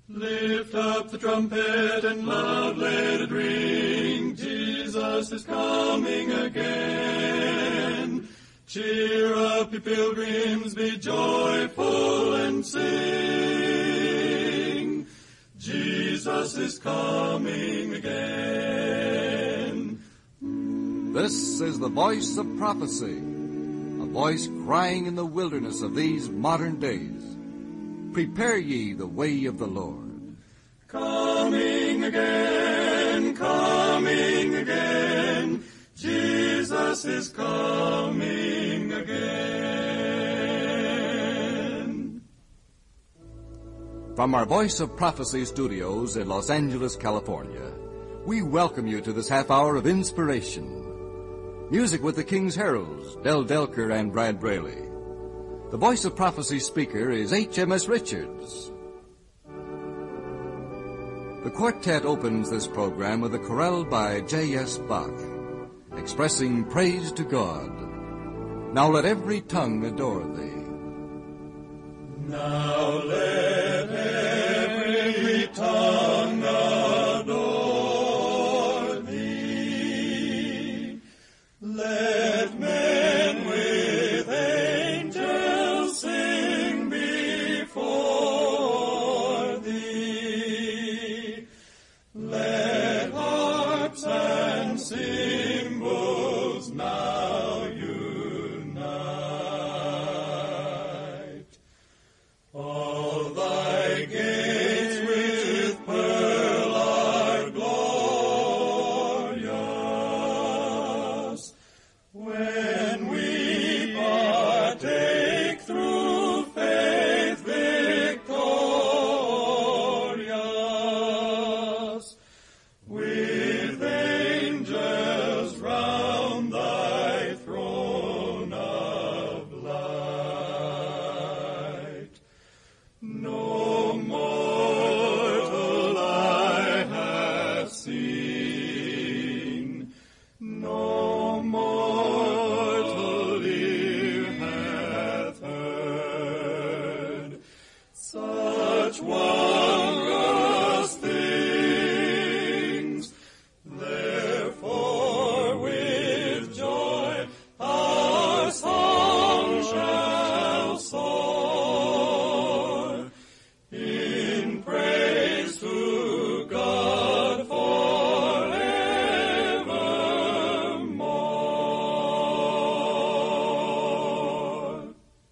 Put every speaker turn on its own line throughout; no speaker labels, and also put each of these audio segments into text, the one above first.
Lift up the trumpet and loud let it ring. Jesus is coming again. Cheer up, ye pilgrims, be joyful and sing. Jesus is coming again.
This is the voice of prophecy, a voice crying in the wilderness of these modern days. Prepare ye the way of the Lord.
Coming again, coming again. Jesus is coming again.
From our Voice of Prophecy studios in Los Angeles, California, we welcome you to this half hour of inspiration. Music with the King's Heralds, Del Delker and Brad Braley. The Voice of Prophecy speaker is H.M.S. Richards. The quartet opens this program with a chorale by J.S. Bach, expressing praise to God. Now let every tongue adore thee.
Now let every tongue adore thee. Let men with angels sing before thee. Let harps and cymbals now unite. All thy gates with pearl are glorious. When we partake through faith victorious, with angels round thy throne of light. No mortal eye hath seen, no mortal ear hath heard such wondrous things. Therefore with joy our song shall soar, in praise to God forevermore.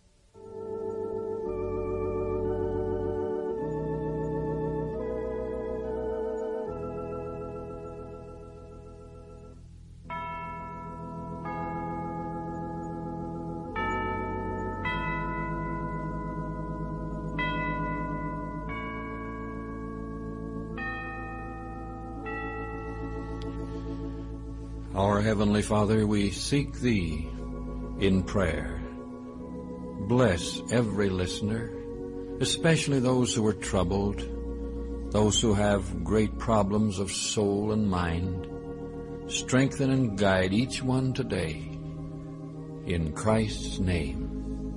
Our Heavenly Father, we seek Thee in prayer. Bless every listener, especially those who are troubled, those who have great problems of soul and mind. Strengthen and guide each one today. In Christ's name.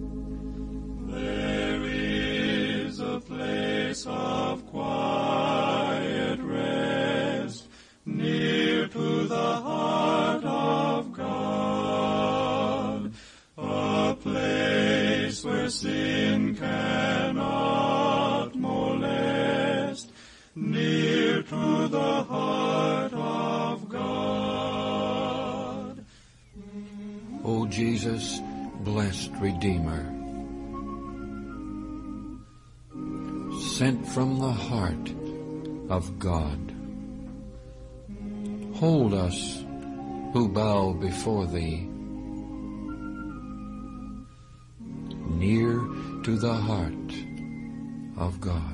There is a place of quiet rest, near to the heart of God, a place where sin cannot molest, near to the heart of God.
O Jesus, blessed Redeemer, sent from the heart of God, hold us who bow before Thee, near to the heart of God.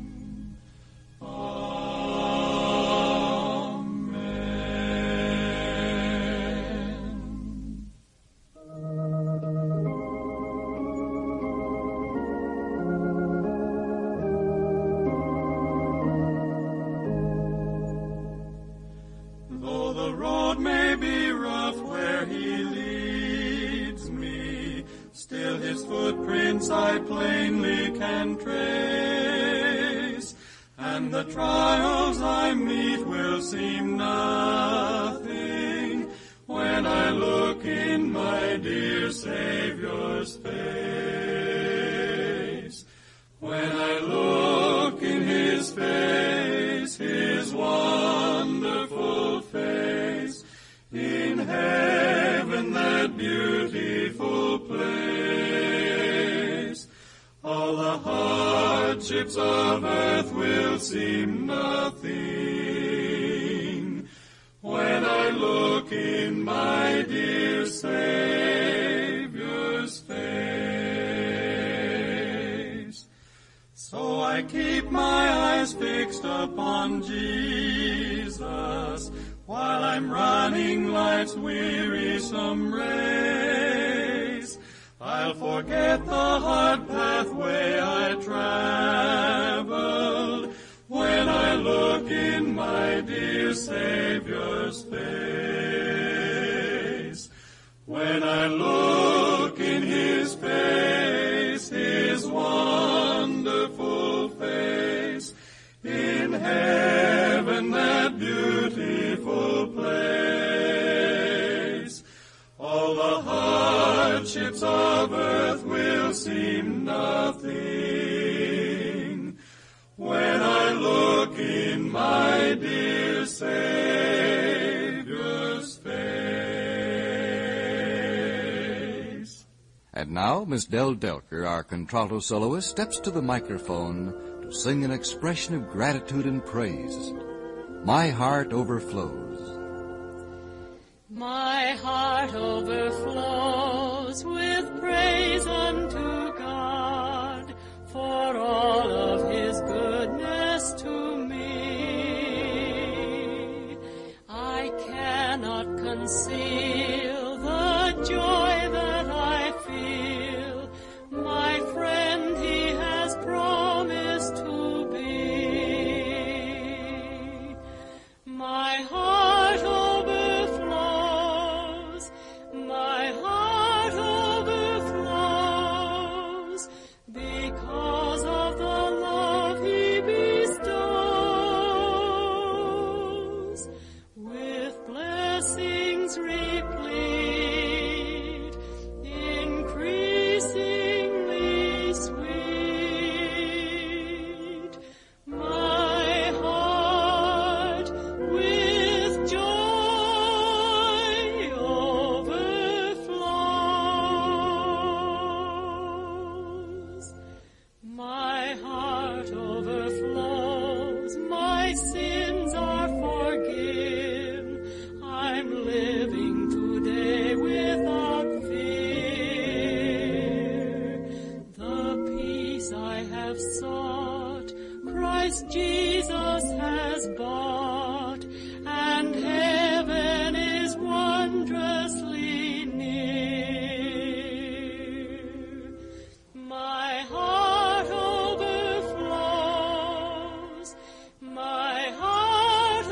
Though the road may be rough where He leads me, still His footprints I plainly can trace. and the trials I meet will seem nothing when I look in my dear Savior's face. When I look in His face, His wonderful face, in heaven, that beautiful place, all the hardships of earth will seem nothing when I look in my dear Savior's face. So I keep my eyes fixed upon Jesus while I'm running life's wearisome race. I'll forget the hard pathway I traveled when I look in my dear Savior's face. When I look in His face, His wonderful face, in heaven, that beautiful place, all the hardships of earth will seem nothing when I look in my dear Savior's face.
And now, Miss Del Delker, our contralto soloist, steps to the microphone to sing an expression of gratitude and praise. My heart overflows.
My heart overflows with praise unto God for all of His goodness to me. I cannot conceal the joy that I feel. My friend He has promised to be. My heart overflows. My heart overflows because of the love He bestows. With blessings replete, increasingly sweet, my heart with joy overflows. My heart overflows. My sins are forgiven. I'm living today without fear. The peace I have sought, Christ Jesus has bought, and heaven is wondrously near. My heart overflows. My heart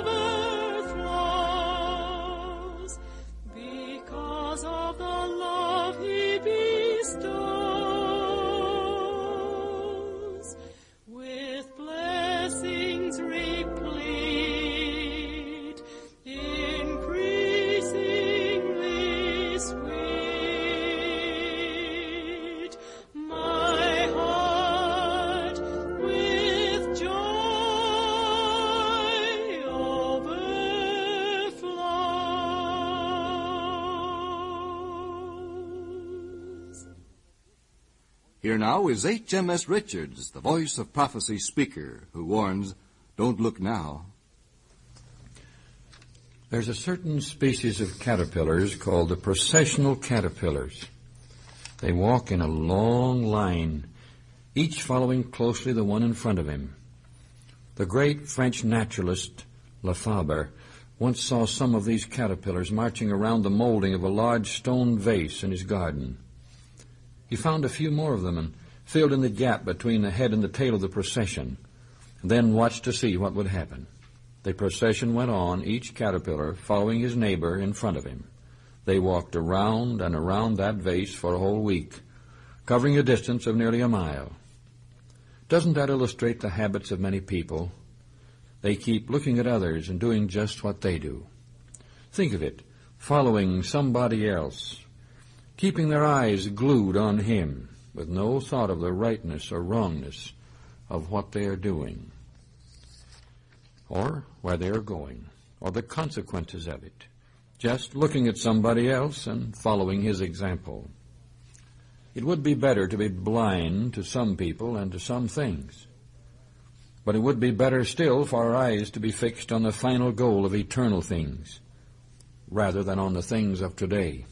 overflows because of the love He bestows. With blessings replete, increasingly sweet, my heart with joy overflows.
Here now is H.M.S. Richards, the Voice of Prophecy speaker, who warns, don't look now.
There's a certain species of caterpillars called the processional caterpillars. They walk in a long line, each following closely the one in front of him. The great French naturalist Lefebvre once saw some of these caterpillars marching around the molding of a large stone vase in his garden. He found a few more of them and filled in the gap between the head and the tail of the procession, and then watched to see what would happen. The procession went on, each caterpillar following his neighbor in front of him. They walked around and around that vase for a whole week, covering a distance of nearly a mile. Doesn't that illustrate the habits of many people? They keep looking at others and doing just what they do. Think of it, following somebody else, keeping their eyes glued on him, with no thought of the rightness or wrongness of what they are doing, or where they are going, or the consequences of it. Just looking at somebody else and following his example. It would be better to be blind to some people and to some things. But it would be better still for our eyes to be fixed on the final goal of eternal things, rather than on the things of today.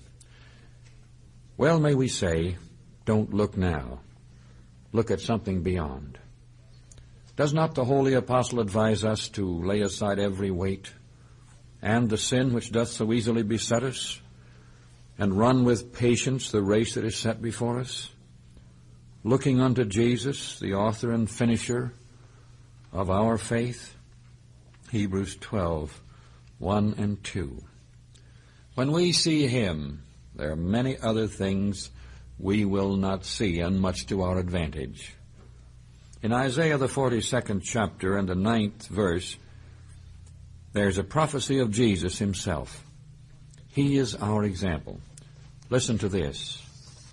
Well, may we say, don't look now. Look at something beyond. Does not the holy apostle advise us to lay aside every weight and the sin which doth so easily beset us, and run with patience the race that is set before us, looking unto Jesus, the author and finisher of our faith? Hebrews 12, 1 and 2. When we see him, there are many other things we will not see, and much to our advantage. In Isaiah the 42nd chapter and the 9th verse, there's a prophecy of Jesus himself. He is our example. Listen to this.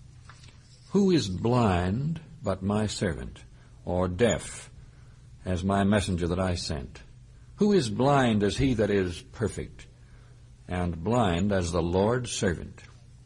Who is blind but my servant, or deaf as my messenger that I sent? Who is blind as he that is perfect, and blind as the Lord's servant?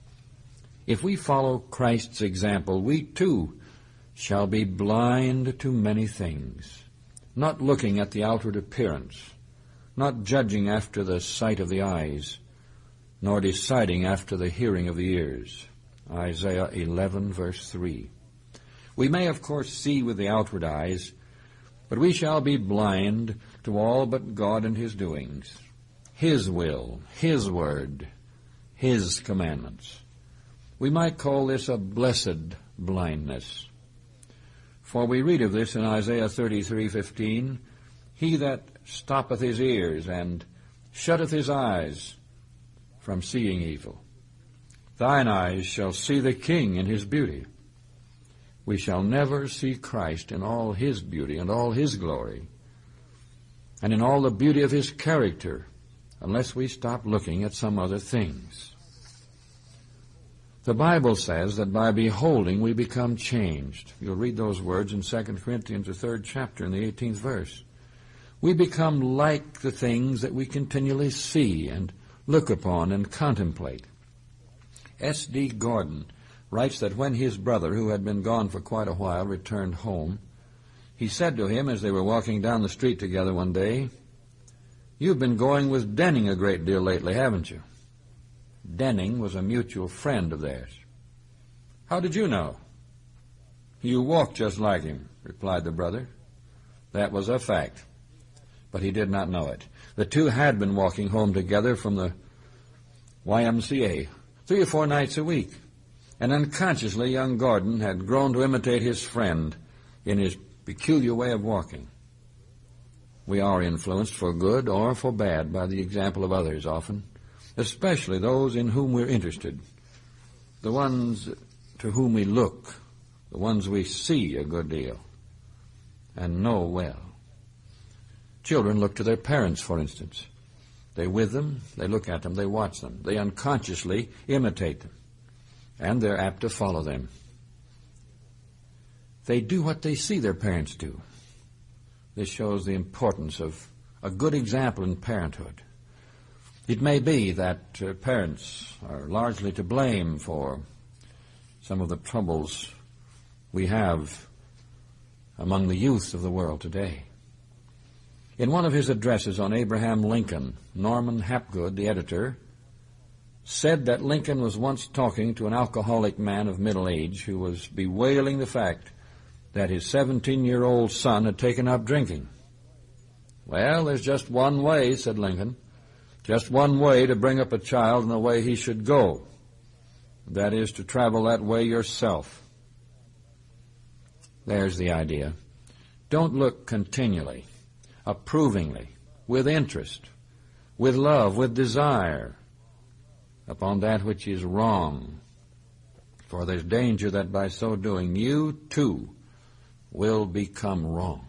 If we follow Christ's example, we too shall be blind to many things, not looking at the outward appearance, not judging after the sight of the eyes, nor deciding after the hearing of the ears. Isaiah 11, verse 3. We may, of course, see with the outward eyes, but we shall be blind to all but God and his doings, his will, his word, his commandments. We might call this a blessed blindness. For we read of this in Isaiah 33:15, he that stoppeth his ears and shutteth his eyes from seeing evil. Thine eyes shall see the King in his beauty. We shall never see Christ in all his beauty and all his glory, and in all the beauty of his character, unless we stop looking at some other things. The Bible says that by beholding we become changed. You'll read those words in 2 Corinthians, the 3rd chapter, in the 18th verse. We become like the things that we continually see and look upon and contemplate. S.D. Gordon writes that when his brother, who had been gone for quite a while, returned home, he said to him as they were walking down the street together one day, "You've been going with Denning a great deal lately, haven't you?" Denning was a mutual friend of theirs. "How did you know?" "You walk just like him," replied the brother. That was a fact, but he did not know it. The two had been walking home together from the YMCA 3 or 4 nights a week, and unconsciously young Gordon had grown to imitate his friend in his peculiar way of walking. We are influenced for good or for bad by the example of others often, especially those in whom we're interested, the ones to whom we look, the ones we see a good deal and know well. Children look to their parents, for instance. They're with them, they look at them, they watch them, they unconsciously imitate them, and they're apt to follow them. They do what they see their parents do. This shows the importance of a good example in parenthood. It may be that parents are largely to blame for some of the troubles we have among the youth of the world today. In one of his addresses on Abraham Lincoln, Norman Hapgood, the editor, said that Lincoln was once talking to an alcoholic man of middle age who was bewailing the fact that his 17-year-old son had taken up drinking. "Well, there's just one way," said Lincoln, "just one way to bring up a child in the way he should go. That is to travel that way yourself." There's the idea. Don't look continually, approvingly, with interest, with love, with desire, upon that which is wrong. For there's danger that by so doing you, too, will become wrong.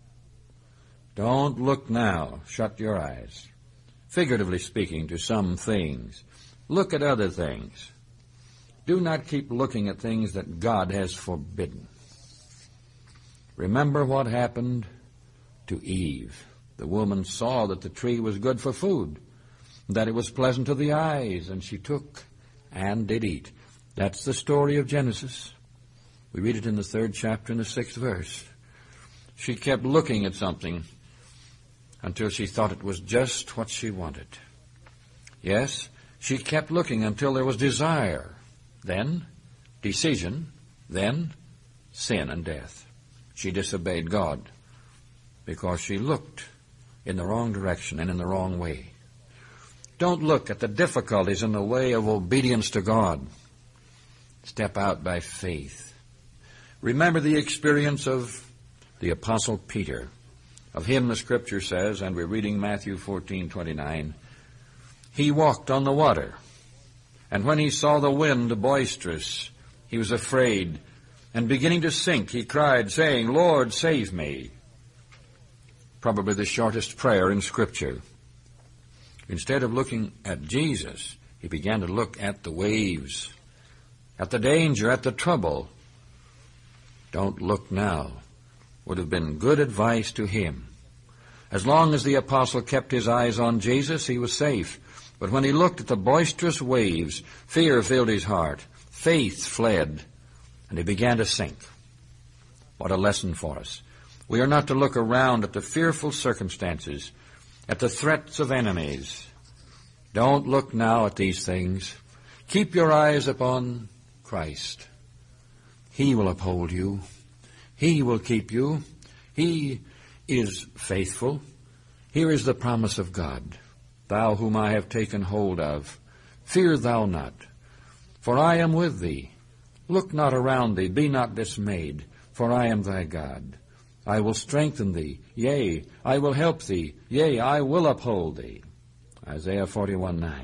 Don't look now. Shut your eyes. Figuratively speaking, to some things. Look at other things. Do not keep looking at things that God has forbidden. Remember what happened to Eve. The woman saw that the tree was good for food, that it was pleasant to the eyes, and she took and did eat. That's the story of Genesis. We read it in the 3rd chapter in the 6th verse. She kept looking at something until she thought it was just what she wanted. Yes, she kept looking until there was desire, then decision, then sin and death. She disobeyed God because she looked in the wrong direction and in the wrong way. Don't look at the difficulties in the way of obedience to God. Step out by faith. Remember the experience of the Apostle Peter. Of him the Scripture says, and we're reading Matthew 14:29, he walked on the water, and when he saw the wind boisterous, he was afraid, and beginning to sink, he cried, saying, Lord, save me. Probably the shortest prayer in Scripture. Instead of looking at Jesus, he began to look at the waves, at the danger, at the trouble. Don't look now would have been good advice to him. As long as the apostle kept his eyes on Jesus, he was safe. But when he looked at the boisterous waves, fear filled his heart, faith fled, and he began to sink. What a lesson for us. We are not to look around at the fearful circumstances, at the threats of enemies. Don't look now at these things. Keep your eyes upon Christ. He will uphold you. He will keep you. He is faithful. Here is the promise of God. Thou whom I have taken hold of, fear thou not, for I am with thee. Look not around thee, be not dismayed, for I am thy God. I will strengthen thee, yea, I will help thee, yea, I will uphold thee. Isaiah 41:9.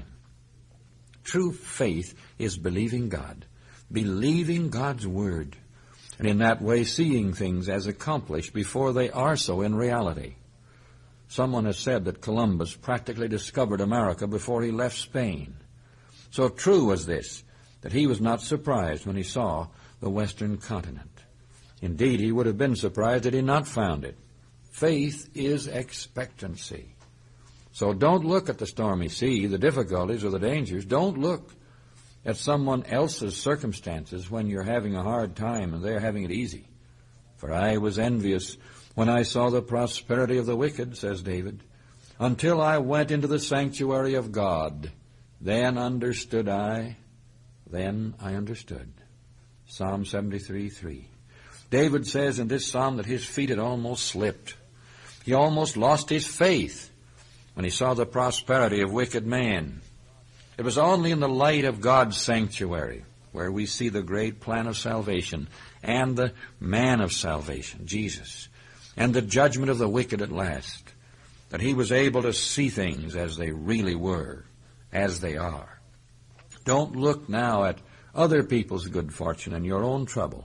True faith is believing God, believing God's Word, and in that way seeing things as accomplished before they are so in reality. Someone has said that Columbus practically discovered America before he left Spain. So true was this, that he was not surprised when he saw the western continent. Indeed, he would have been surprised had he not found it. Faith is expectancy. So don't look at the stormy sea, the difficulties, or the dangers. Don't look at someone else's circumstances when you're having a hard time and they're having it easy. For I was envious when I saw the prosperity of the wicked, says David, until I went into the sanctuary of God. Then understood I. Then I understood. Psalm 73:3. David says in this psalm that his feet had almost slipped. He almost lost his faith when he saw the prosperity of wicked men. It was only in the light of God's sanctuary where we see the great plan of salvation and the man of salvation, Jesus, and the judgment of the wicked at last, that he was able to see things as they really were, as they are. Don't look now at other people's good fortune and your own trouble.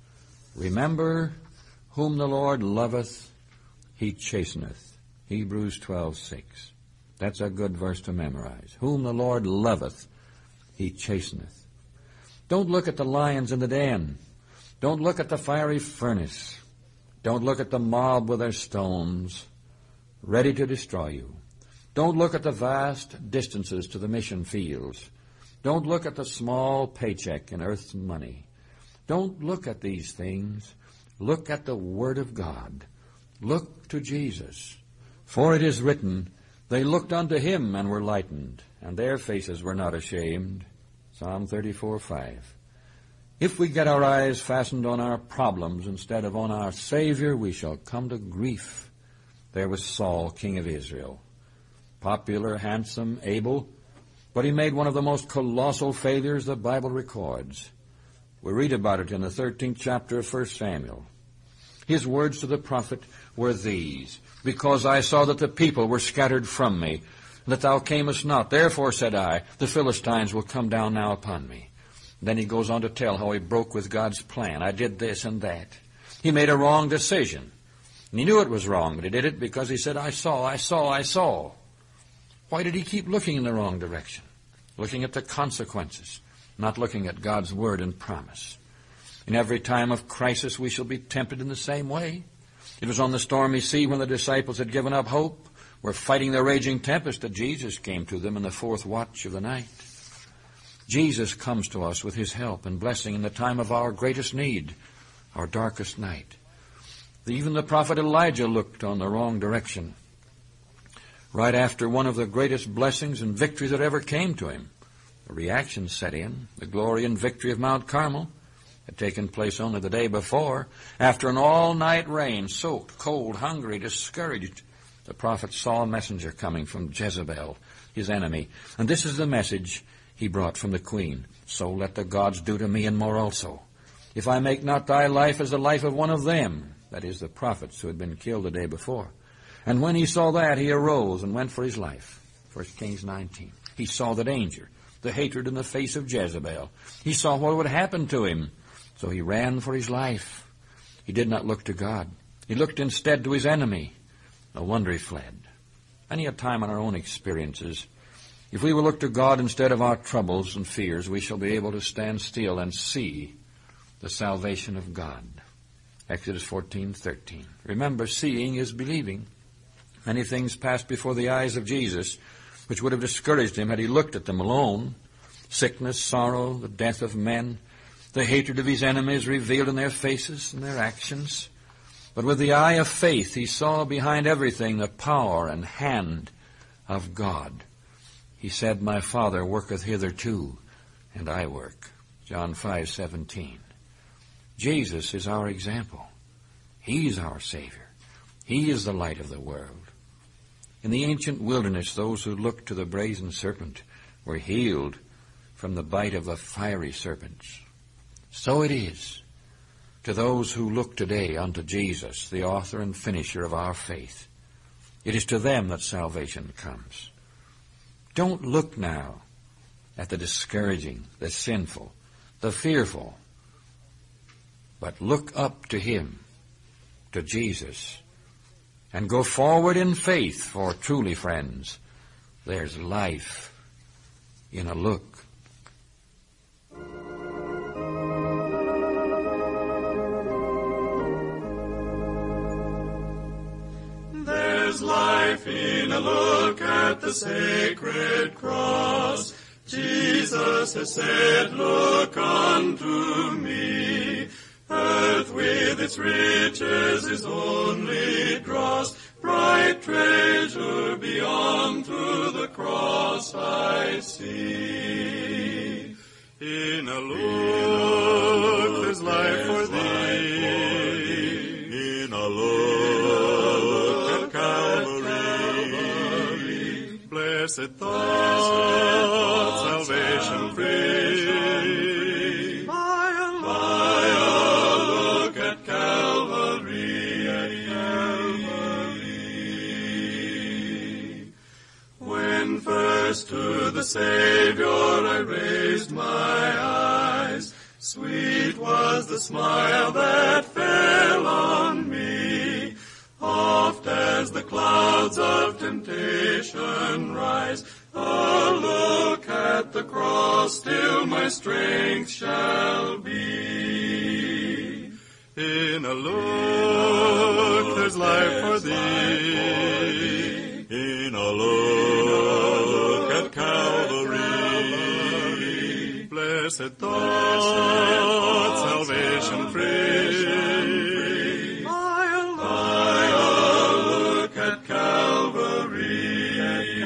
Remember, whom the Lord loveth, he chasteneth. Hebrews 12:6. That's a good verse to memorize. Whom the Lord loveth, he chasteneth. Don't look at the lions in the den. Don't look at the fiery furnace. Don't look at the mob with their stones, ready to destroy you. Don't look at the vast distances to the mission fields. Don't look at the small paycheck in earth's money. Don't look at these things. Look at the Word of God. Look to Jesus. For it is written, they looked unto him and were lightened, and their faces were not ashamed. Psalm 34:5. If we get our eyes fastened on our problems instead of on our Savior, we shall come to grief. There was Saul, king of Israel. Popular, handsome, able, but he made one of the most colossal failures the Bible records. We read about it in the 13th chapter of 1 Samuel. His words to the prophet were these, because I saw that the people were scattered from me, that thou camest not. Therefore, said I, the Philistines will come down now upon me. Then he goes on to tell how he broke with God's plan. I did this and that. He made a wrong decision. And he knew it was wrong, but he did it because he said, I saw, I saw, I saw. Why did he keep looking in the wrong direction? Looking at the consequences, not looking at God's word and promise. In every time of crisis, we shall be tempted in the same way. It was on the stormy sea when the disciples had given up hope, were fighting the raging tempest, that Jesus came to them in the fourth watch of the night. Jesus comes to us with his help and blessing in the time of our greatest need, our darkest night. Even the prophet Elijah looked on the wrong direction. Right after one of the greatest blessings and victories that ever came to him, a reaction set in. The glory and victory of Mount Carmel had taken place only the day before. After an all-night rain, soaked, cold, hungry, discouraged, the prophet saw a messenger coming from Jezebel, his enemy. And this is the message he brought from the queen. So let the gods do to me and more also, if I make not thy life as the life of one of them, that is, the prophets who had been killed the day before. And when he saw that, he arose and went for his life. 1 Kings 19. He saw the danger, the hatred in the face of Jezebel. He saw what would happen to him. So he ran for his life. He did not look to God. He looked instead to his enemy. No wonder he fled. Many a time in our own experiences, if we will look to God instead of our troubles and fears, we shall be able to stand still and see the salvation of God. Exodus 14:13. Remember, seeing is believing. Many things passed before the eyes of Jesus, which would have discouraged him had he looked at them alone. Sickness, sorrow, the death of men, the hatred of his enemies revealed in their faces and their actions. But with the eye of faith, he saw behind everything the power and hand of God. He said, my Father worketh hitherto, and I work. John 5:17. Jesus is our example. He is our Savior. He is the light of the world. In the ancient wilderness, those who looked to the brazen serpent were healed from the bite of the fiery serpents. So it is to those who look today unto Jesus, the author and finisher of our faith. It is to them that salvation comes. Don't look now at the discouraging, the sinful, the fearful, but look up to him, to Jesus, and go forward in faith, for truly, friends, there's life in a look.
There's life in a look at the sacred cross. Jesus has said, look unto me. Earth with its riches is only dross, bright treasure beyond to the cross I see. In a look there's life for thee. In a look at Calvary. Blessed thought, salvation free. First to the Savior I raised my eyes. Sweet was the smile that fell on me. Oft as the clouds of temptation rise, a look at the cross still my strength shall be. In a look there's life for thee. In a look at Calvary. Blessed thought, salvation free. I'll look at Calvary.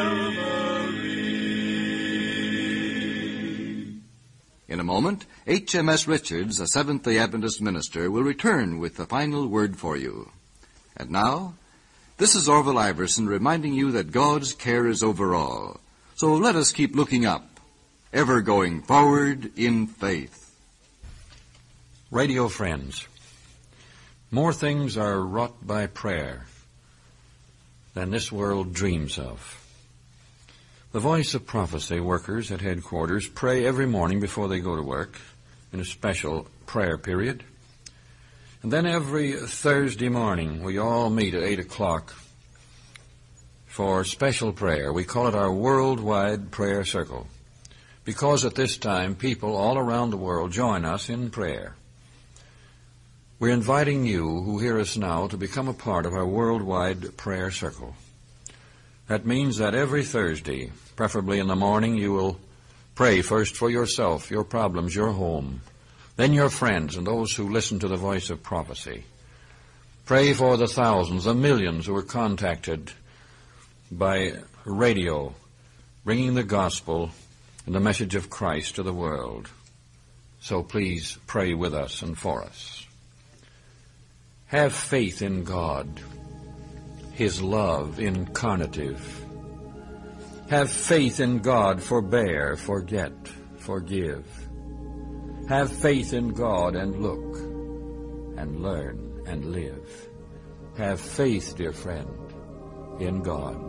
In a moment, H.M.S. Richards, a Seventh-day Adventist minister, will return with the final word for you. And now, this is Orville Iverson reminding you that God's care is over all. So let us keep looking up, ever going forward in faith.
Radio friends, more things are wrought by prayer than this world dreams of. The Voice of Prophecy workers at headquarters pray every morning before they go to work in a special prayer period. And then every Thursday morning, we all meet at 8 o'clock for special prayer. We call it our Worldwide Prayer Circle, because at this time, people all around the world join us in prayer. We're inviting you who hear us now to become a part of our Worldwide Prayer Circle. That means that every Thursday, preferably in the morning, you will pray first for yourself, your problems, your home, then your friends and those who listen to the voice of prophecy. Pray for the thousands, the millions who are contacted by radio, bringing the gospel and the message of Christ to the world. So please pray with us and for us. Have faith in God, His love incarnative. Have faith in God, forbear, forget, forgive. Have faith in God and look and learn and live. Have faith, dear friend, in God.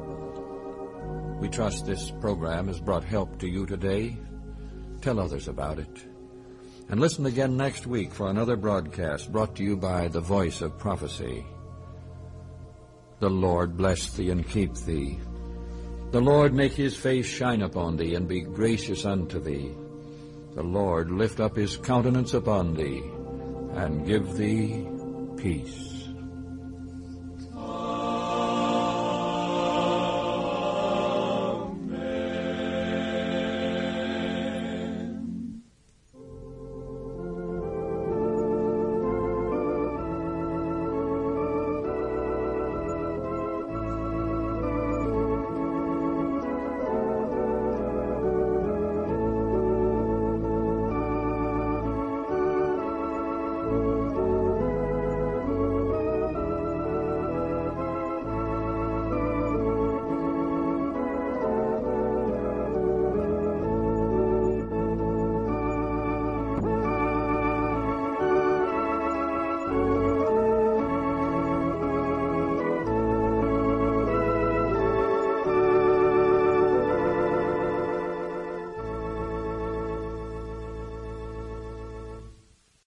We trust this program has brought help to you today. Tell others about it. And listen again next week for another broadcast brought to you by the Voice of Prophecy. The Lord bless thee and keep thee. The Lord make His face shine upon thee and be gracious unto thee. The Lord lift up His countenance upon thee and give thee peace.